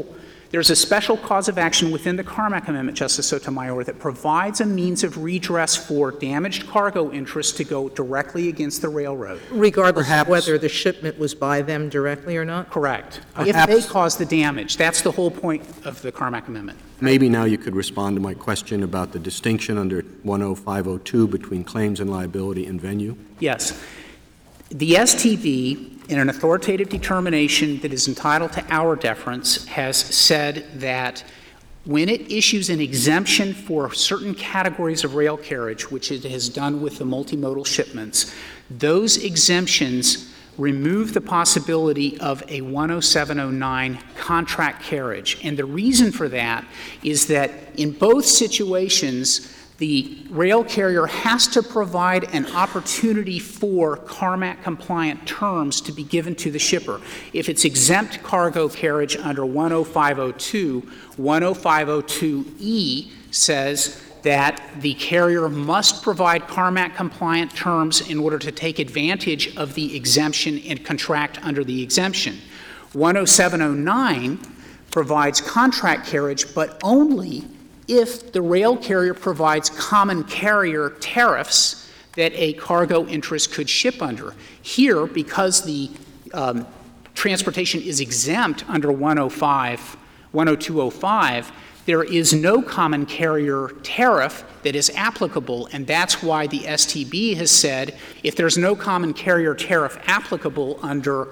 There's a special cause of action within the Carmack Amendment, Justice Sotomayor, that provides a means of redress for damaged cargo interests to go directly against the railroad. Regardless Perhaps- of whether the shipment was by them directly or not? Correct. Perhaps- If they cause the damage. That's the whole point of the Carmack Amendment. Maybe now you could respond to my question about the distinction under 10502 between claims and liability and venue. Yes. The STB, in an authoritative determination that is entitled to our deference, has said that when it issues an exemption for certain categories of rail carriage, which it has done with the multimodal shipments, those exemptions remove the possibility of a 10709 contract carriage. And the reason for that is that in both situations, the rail carrier has to provide an opportunity for Carmack-compliant terms to be given to the shipper. If it's exempt cargo carriage under 10502, 10502E says that the carrier must provide Carmack-compliant terms in order to take advantage of the exemption and contract under the exemption. 10709 provides contract carriage, but only if the rail carrier provides common carrier tariffs that a cargo interest could ship under. Here, because the transportation is exempt under 10205, there is no common carrier tariff that is applicable, and that's why the STB has said if there's no common carrier tariff applicable under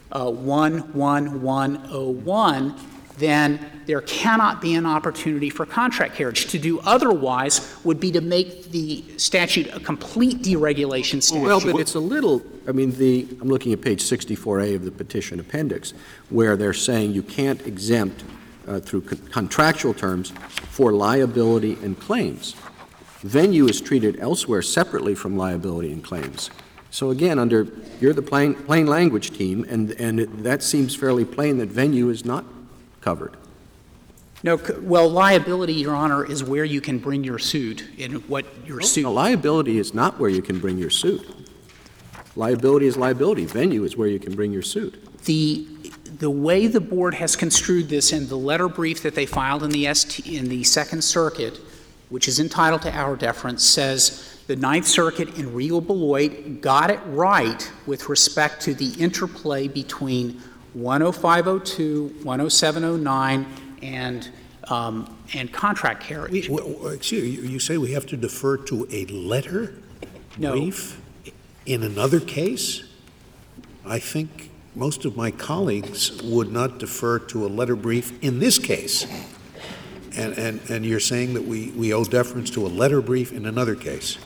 11101, then there cannot be an opportunity for contract carriage. To do otherwise would be to make the statute a complete deregulation statute. Well, but it's a little, I'm looking at page 64A of the petition appendix, where they're saying you can't exempt through contractual terms for liability and claims. Venue is treated elsewhere separately from liability and claims. So again, you're the plain language team, and that seems fairly plain that venue is not covered. No, well, liability, Your Honor, is where you can bring your suit and what your suit. No, liability is not where you can bring your suit. Liability is liability. Venue is where you can bring your suit. The way the board has construed this in the letter brief that they filed in the Second Circuit, which is entitled to our deference, says the Ninth Circuit in Regal Beloit got it right with respect to the interplay between 10502, 10709, and contract carriage. Excuse me, you say we have to defer to a letter No. brief in another case? I think most of my colleagues would not defer to a letter brief in this case. And you're saying that we owe deference to a letter brief in another case?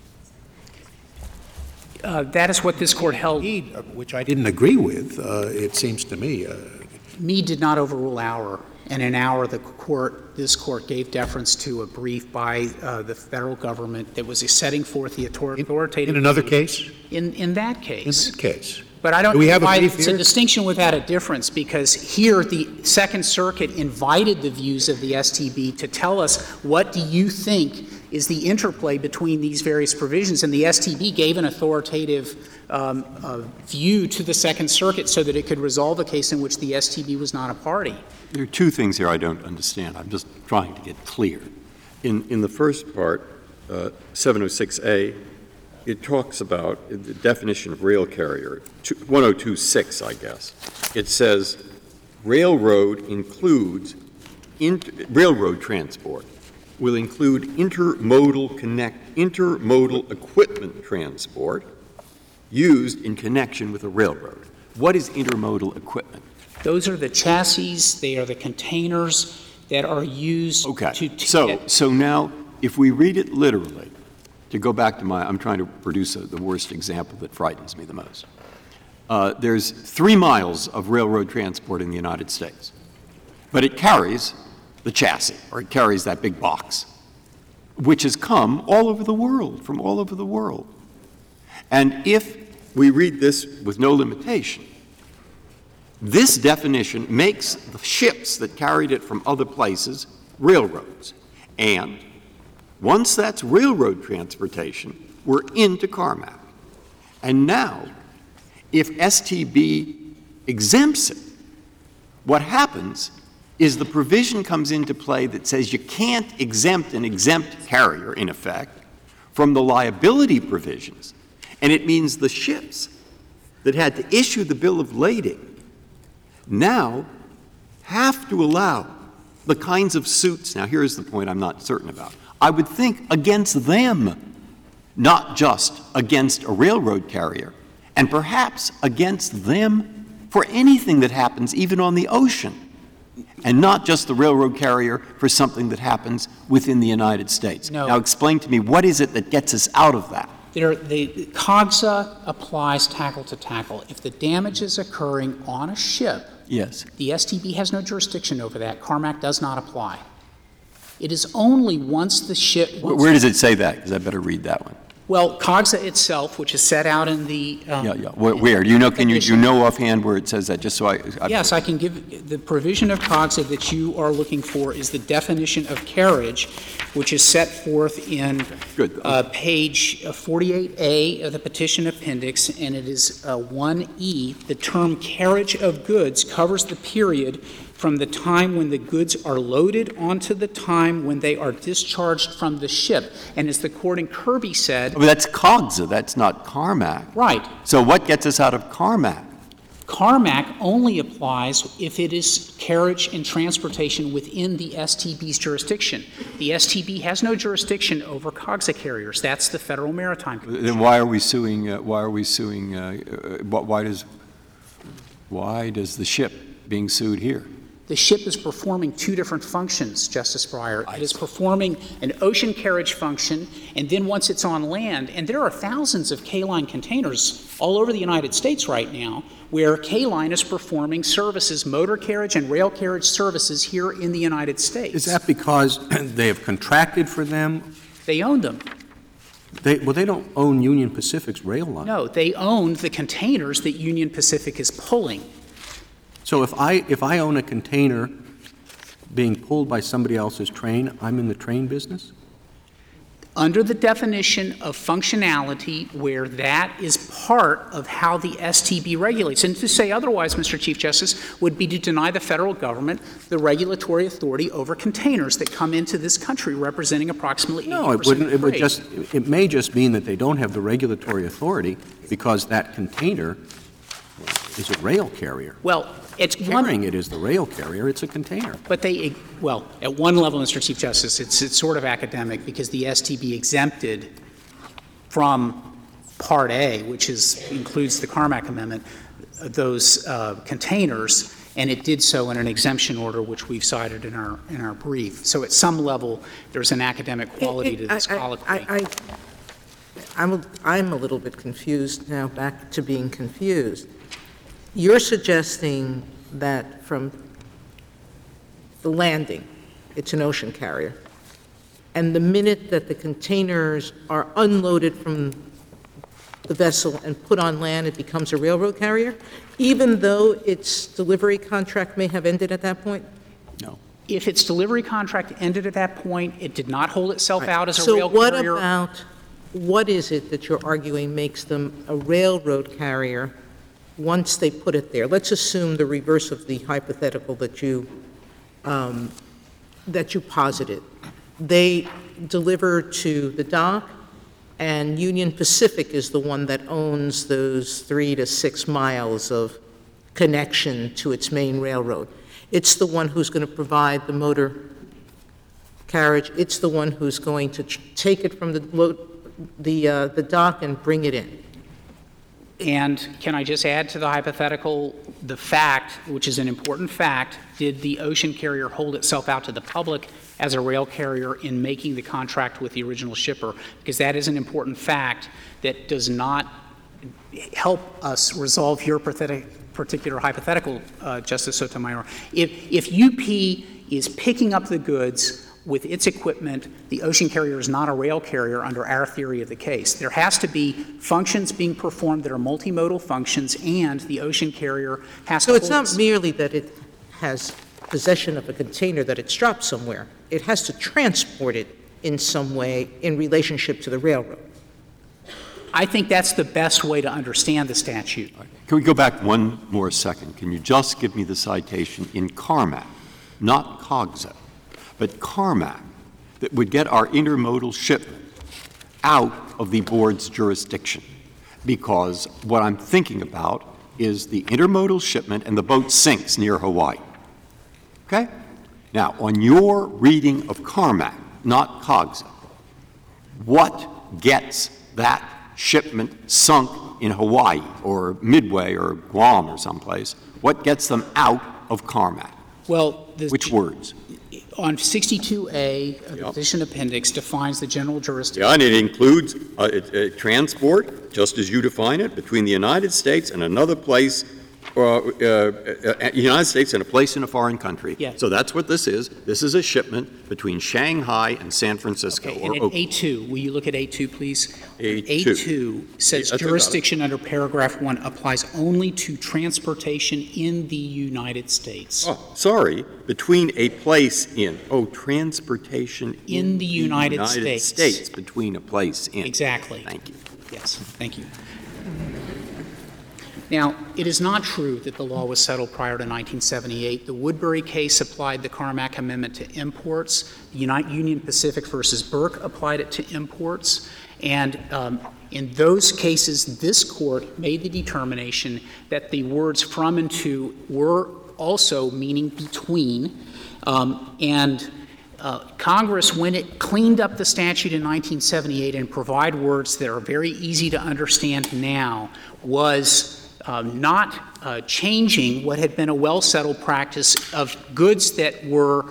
That is what this court held. Which I didn't agree with, it seems to me. Meade did not overrule Auer, and in Auer, this court gave deference to a brief by the federal government that was setting forth the authoritative. In another case? In that case. In that case. But I don't Do we know have a why brief it's here? a distinction without a difference, because here the Second Circuit invited the views of the STB to tell us what do you think is the interplay between these various provisions, and the STB gave an authoritative view to the Second Circuit so that it could resolve a case in which the STB was not a party. There are two things here I don't understand. I'm just trying to get clear. In the first part, 706A, it talks about the definition of rail carrier, 1026, I guess. It says railroad transport will include intermodal equipment transport used in connection with a railroad. What is intermodal equipment? Those are the chassis, they are the containers that are used Okay. to So now, if we read it literally, to go back to I'm trying to produce the worst example that frightens me the most. There's 3 miles of railroad transport in the United States, but it carries the chassis, or it carries that big box, which has come all over the world, from all over the world. And if we read this with no limitation, this definition makes the ships that carried it from other places railroads. And once that's railroad transportation, we're into Carmack. And now, if STB exempts it, what happens is the provision comes into play that says you can't exempt an exempt carrier, in effect, from the liability provisions. And it means the ships that had to issue the bill of lading now have to allow the kinds of suits. Now, here's the point I'm not certain about. I would think against them, not just against a railroad carrier, and perhaps against them for anything that happens even on the ocean, and not just the railroad carrier for something that happens within the United States. No. Now, explain to me, what is it that gets us out of that? The COGSA applies tackle to tackle. If the damage is occurring on a ship, Yes. the STB has no jurisdiction over that. Carmack does not apply. It is only once the ship... Where does it say that? Because I better read that one. Well, COGSA itself, which is set out in the... Where? Do you know, do you know offhand where it says that, just so I... Yes, I can give... The provision of COGSA that you are looking for is the definition of carriage, which is set forth in page 48A of the petition appendix, and it is 1E. The term carriage of goods covers the period from the time when the goods are loaded onto the time when they are discharged from the ship. And as the court in Kirby said... But that's COGSA, that's not Carmack. Right. So what gets us out of Carmack? Carmack only applies if it is carriage and transportation within the STB's jurisdiction. The STB has no jurisdiction over COGSA carriers. That's the Federal Maritime Commission. Then why does the ship being sued here? The ship is performing two different functions, Justice Breyer. It is performing an ocean carriage function, and then once it's on land, and there are thousands of K-Line containers all over the United States right now where K-Line is performing services, motor carriage and rail carriage services here in the United States. Is that because they have contracted for them? They own them. They don't own Union Pacific's rail line. No, they own the containers that Union Pacific is pulling. So if I own a container being pulled by somebody else's train, I'm in the train business? Under the definition of functionality where that is part of how the STB regulates. And to say otherwise, Mr. Chief Justice, would be to deny the federal government the regulatory authority over containers that come into this country representing approximately 80% No, it wouldn't. of the freight. It may just mean that they don't have the regulatory authority because that container is a rail carrier. Well, it's carrying it is the rail carrier. It's a container. But at one level, Mr. Chief Justice, it's sort of academic because the STB exempted from Part A, which includes the Carmack Amendment, those containers, and it did so in an exemption order, which we've cited in our brief. So at some level, there's an academic quality to this colloquy. I'm a little bit confused now, back to being confused. You're suggesting that from the landing, it's an ocean carrier, and the minute that the containers are unloaded from the vessel and put on land, it becomes a railroad carrier, even though its delivery contract may have ended at that point? No. If its delivery contract ended at that point, it did not hold itself out as a rail carrier. So what is it that you're arguing makes them a railroad carrier once they put it there? Let's assume the reverse of the hypothetical that you posited. They deliver to the dock, and Union Pacific is the one that owns those 3 to 6 miles of connection to its main railroad. It's the one who's going to provide the motor carriage. It's the one who's going to take it from the dock and bring it in. And can I just add to the hypothetical the fact, which is an important fact, did the ocean carrier hold itself out to the public as a rail carrier in making the contract with the original shipper? Because that is an important fact that does not help us resolve your particular hypothetical, Justice Sotomayor. If UP is picking up the goods with its equipment, the ocean carrier is not a rail carrier under our theory of the case. There has to be functions being performed that are multimodal functions, and the ocean carrier has to... So it's not merely that it has possession of a container that it's dropped somewhere. It has to transport it in some way in relationship to the railroad. I think that's the best way to understand the statute. Can we go back one more second? Can you just give me the citation in Carmack not COGSA, but CARMAC, that would get our intermodal shipment out of the board's jurisdiction. Because what I'm thinking about is the intermodal shipment and the boat sinks near Hawaii. Okay? Now, on your reading of CARMAC, not COGSA, what gets that shipment sunk in Hawaii or Midway or Guam or someplace? What gets them out of CARMAC? Well, which words? On 62A, the petition appendix defines the general jurisdiction. Yeah, and it includes transport, just as you define it, between the United States and another place, United States and a place in a foreign country. Yeah. So that's what this is. This is a shipment between Shanghai and San Francisco. Okay, and in A2, will you look at A2, please? A2. A2 says That's jurisdiction under paragraph 1 applies only to transportation in the United States. Oh, sorry, between a place in. Oh, transportation In the United States. Between a place in. Exactly. Thank you. Yes, thank you. Now, it is not true that the law was settled prior to 1978. The Woodbury case applied the Carmack Amendment to imports. The Union Pacific versus Burke applied it to imports. And in those cases, this court made the determination that the words from and to were also meaning between. Congress, when it cleaned up the statute in 1978 and provide words that are very easy to understand now, was not changing what had been a well-settled practice of goods that were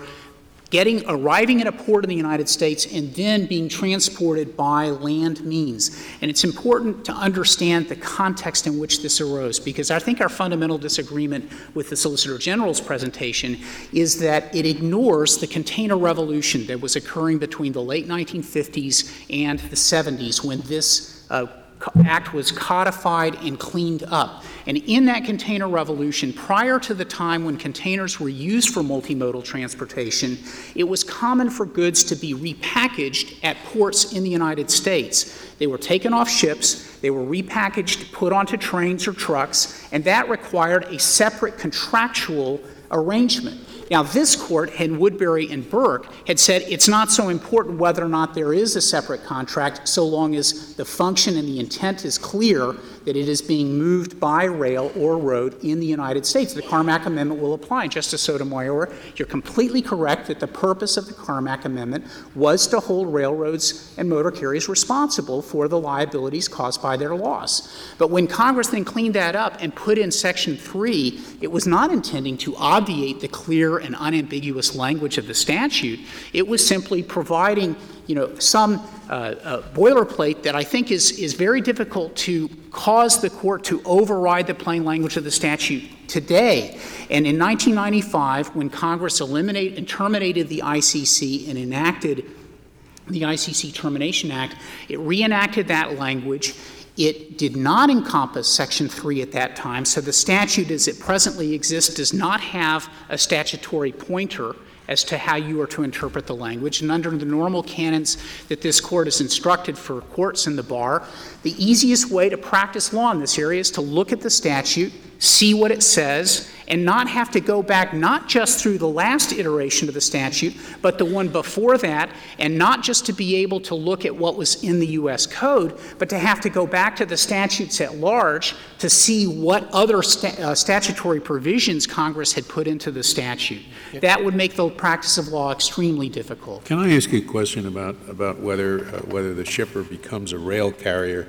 arriving at a port in the United States and then being transported by land means. And it's important to understand the context in which this arose, because I think our fundamental disagreement with the Solicitor General's presentation is that it ignores the container revolution that was occurring between the late 1950s and the 70s when this act was codified and cleaned up. And in that container revolution, prior to the time when containers were used for multimodal transportation, it was common for goods to be repackaged at ports in the United States. They were taken off ships, they were repackaged, put onto trains or trucks, and that required a separate contractual arrangement. Now, this court, in Woodbury and Burke, had said it's not so important whether or not there is a separate contract so long as the function and the intent is clear that it is being moved by rail or road in the United States. The Carmack Amendment will apply. Justice Sotomayor, you're completely correct that the purpose of the Carmack Amendment was to hold railroads and motor carriers responsible for the liabilities caused by their loss. But when Congress then cleaned that up and put in Section 3, it was not intending to obviate the clear and unambiguous language of the statute. It was simply providing, some boilerplate that I think is very difficult to cause the court to override the plain language of the statute today. And in 1995, when Congress eliminated and terminated the ICC and enacted the ICC Termination Act, it reenacted that language. It did not encompass Section 3 at that time, so the statute as it presently exists does not have a statutory pointer as to how you are to interpret the language. And under the normal canons that this court has instructed for courts in the bar, the easiest way to practice law in this area is to look at the statute, see what it says, and not have to go back not just through the last iteration of the statute, but the one before that, and not just to be able to look at what was in the U.S. Code, but to have to go back to the statutes at large to see what other statutory provisions Congress had put into the statute. That would make the practice of law extremely difficult. Can I ask you a question about whether the shipper becomes a rail carrier?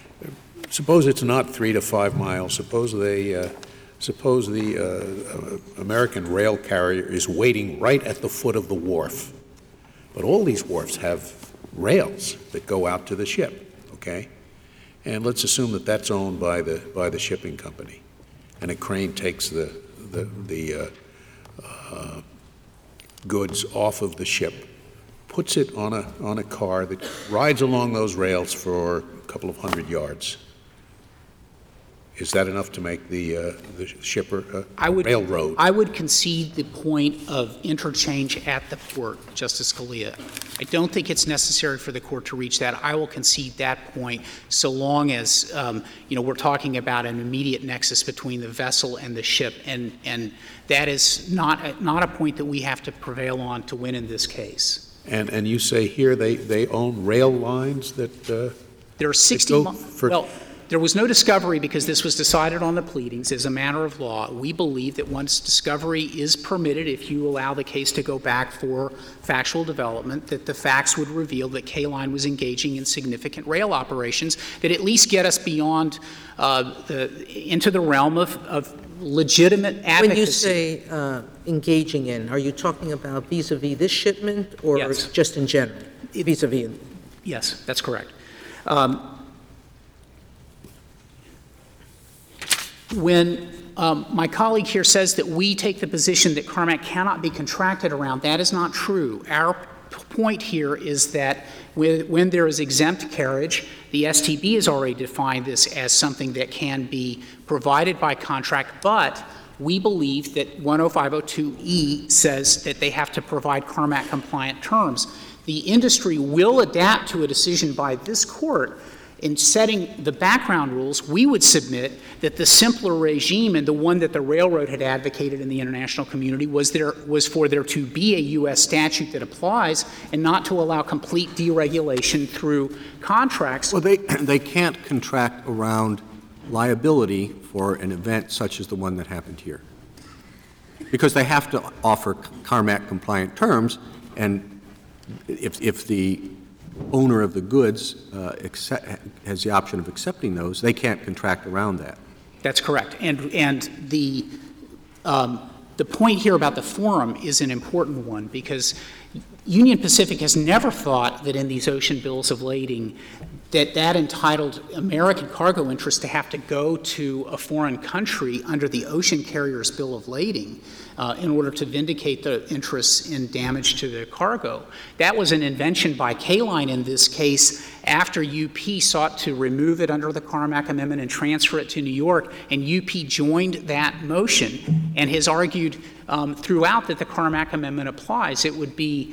Suppose it's not 3 to 5 miles. Suppose the American rail carrier is waiting right at the foot of the wharf. But all these wharfs have rails that go out to the ship, okay? And let's assume that that's owned by the shipping company, and a crane takes the goods off of the ship, puts it on a car that rides along those rails for a couple of 100 yards. Is that enough to make the shipper railroad? I would concede the point of interchange at the port, Justice Scalia. I don't think it's necessary for the court to reach that. I will concede that point so long as, we're talking about an immediate nexus between the vessel and the ship, and that is not a point that we have to prevail on to win in this case. And you say here they own rail lines that there are 60 Well, there was no discovery because this was decided on the pleadings as a matter of law. We believe that once discovery is permitted, if you allow the case to go back for factual development, that the facts would reveal that K-Line was engaging in significant rail operations that at least get us beyond into the realm of legitimate advocacy. When you say engaging in, are you talking about vis-a-vis this shipment or Yes. just in general? Vis-a-vis. Yes, that's correct. When my colleague here says that we take the position that Carmack cannot be contracted around, that is not true. Our point here is that when there is exempt carriage, the STB has already defined this as something that can be provided by contract, but we believe that 10502E says that they have to provide Carmack-compliant terms. The industry will adapt to a decision by this court. In setting the background rules, we would submit that the simpler regime and the one that the railroad had advocated in the international community was for there to be a U.S. statute that applies and not to allow complete deregulation through contracts. Well, they can't contract around liability for an event such as the one that happened here, because they have to offer Carmack-compliant terms, and if the owner of the goods has the option of accepting those, they can't contract around that. That's correct. And the point here about the forum is an important one, because Union Pacific has never thought that in these ocean bills of lading that entitled American cargo interests to have to go to a foreign country under the Ocean Carriers Bill of Lading in order to vindicate the interests in damage to the cargo. That was an invention by K-Line in this case after UP sought to remove it under the Carmack Amendment and transfer it to New York, and UP joined that motion and has argued throughout that the Carmack Amendment applies. It would be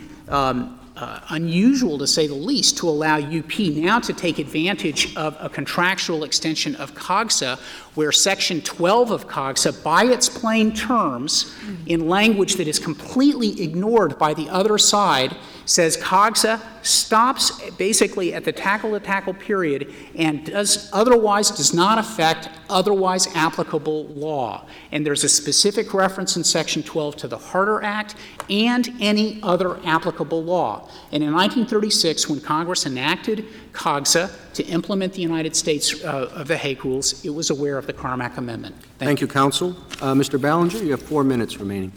unusual, to say the least, to allow UP now to take advantage of a contractual extension of COGSA, where Section 12 of COGSA, by its plain terms, in language that is completely ignored by the other side, says COGSA stops basically at the tackle-to-tackle period and does not affect otherwise applicable law. And there's a specific reference in Section 12 to the Harder Act and any other applicable law. And in 1936, when Congress enacted COGSA to implement the United States of the Hague Rules, it was aware of the Carmack Amendment. Thank you, Counsel. Mr. Ballinger, you have 4 minutes remaining.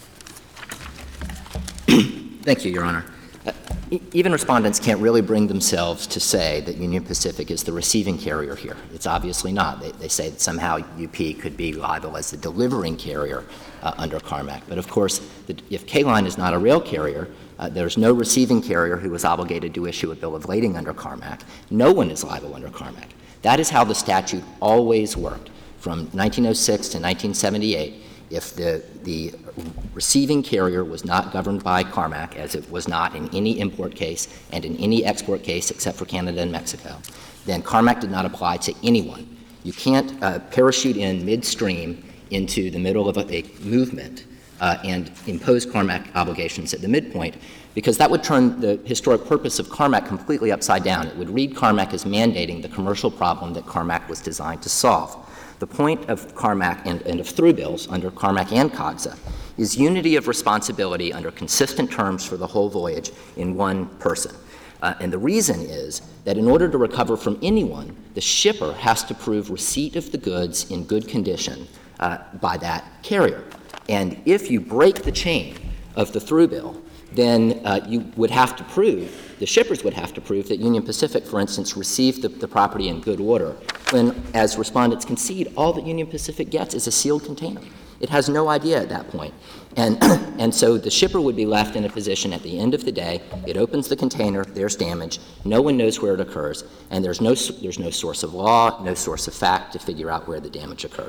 Thank you, Your Honor. Even respondents can't really bring themselves to say that Union Pacific is the receiving carrier here. It's obviously not. They say that somehow UP could be liable as the delivering carrier under Carmack. But of course, if K-Line is not a rail carrier, there's no receiving carrier who is obligated to issue a bill of lading under Carmack. No one is liable under Carmack. That is how the statute always worked. From 1906 to 1978, if the receiving carrier was not governed by Carmack, as it was not in any import case and in any export case except for Canada and Mexico, then Carmack did not apply to anyone. You can't parachute in midstream into the middle of a movement and impose Carmack obligations at the midpoint, because that would turn the historic purpose of Carmack completely upside down. It would read Carmack as mandating the commercial problem that Carmack was designed to solve. The point of Carmack and of through bills under Carmack and COGSA is unity of responsibility under consistent terms for the whole voyage in one person. And the reason is that in order to recover from anyone, the shipper has to prove receipt of the goods in good condition by that carrier. And if you break the chain of the through bill, then you would have to prove, the shippers would have to prove that Union Pacific, for instance, received the property in good order, when, as respondents concede, all that Union Pacific gets is a sealed container. It has no idea at that point. And so the shipper would be left in a position at the end of the day, it opens the container, there's damage, no one knows where it occurs, and there's no source of law, no source of fact to figure out where the damage occurred.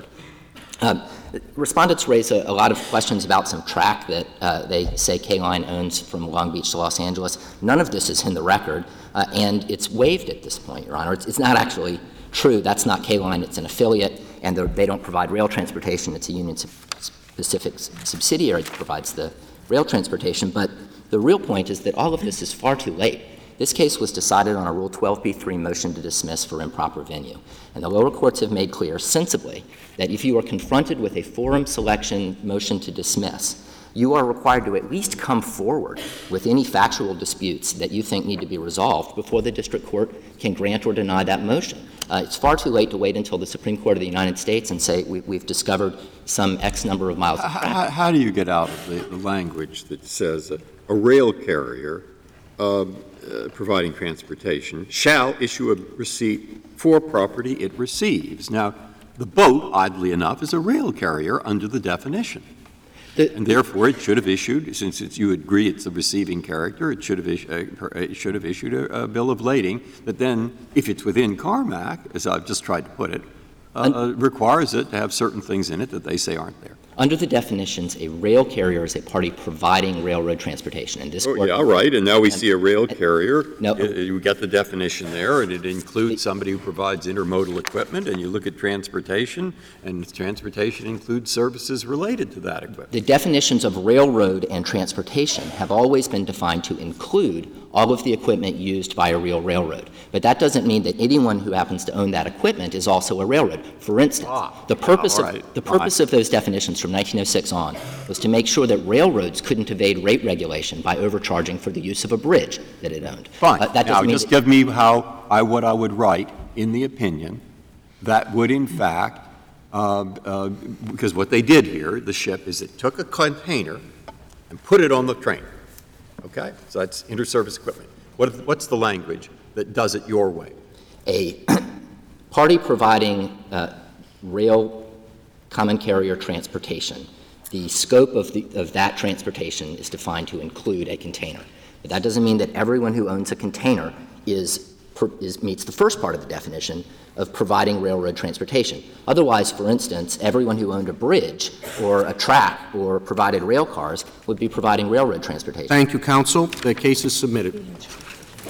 Respondents raise a lot of questions about some track that they say K-Line owns from Long Beach to Los Angeles. None of this is in the record, and it's waived at this point, Your Honor. It's not actually true. That's not K-Line. It's an affiliate, and they don't provide rail transportation. It's a Union Pacific subsidiary that provides the rail transportation. But the real point is that all of this is far too late. This case was decided on a Rule 12b3 motion to dismiss for improper venue. And the lower courts have made clear sensibly that if you are confronted with a forum selection motion to dismiss, you are required to at least come forward with any factual disputes that you think need to be resolved before the district court can grant or deny that motion. It's far too late to wait until the Supreme Court of the United States and say we've discovered some X number of miles of track. How do you get out of the language that says a rail carrier providing transportation shall issue a receipt for property it receives? Now, the boat, oddly enough, is a rail carrier under the definition. And therefore, it should have issued, since you agree it's a receiving character, it should have issued a bill of lading that then, if it's within Carmack, as I've just tried to put it, requires it to have certain things in it that they say aren't there. Under the definitions, a rail carrier is a party providing railroad transportation. And this court, yeah, right. And now we see a rail carrier. No. You get the definition there, and it includes somebody who provides intermodal equipment, and you look at transportation, and transportation includes services related to that equipment. The definitions of railroad and transportation have always been defined to include all of the equipment used by a real railroad. But that doesn't mean that anyone who happens to own that equipment is also a railroad. For instance, the purpose of those definitions from 1906 on was to make sure that railroads couldn't evade rate regulation by overcharging for the use of a bridge that it owned. Fine. Now, just give me what I would write in the opinion that would, in fact, because what they did here, the ship, is it took a container and put it on the train. Okay? So that's inter-service equipment. What's the language that does it your way? A party providing rail common carrier transportation, the scope of that transportation is defined to include a container. But that doesn't mean that everyone who owns a container meets the first part of the definition of providing railroad transportation. Otherwise, for instance, everyone who owned a bridge or a track or provided rail cars would be providing railroad transportation. Thank you, counsel. The case is submitted.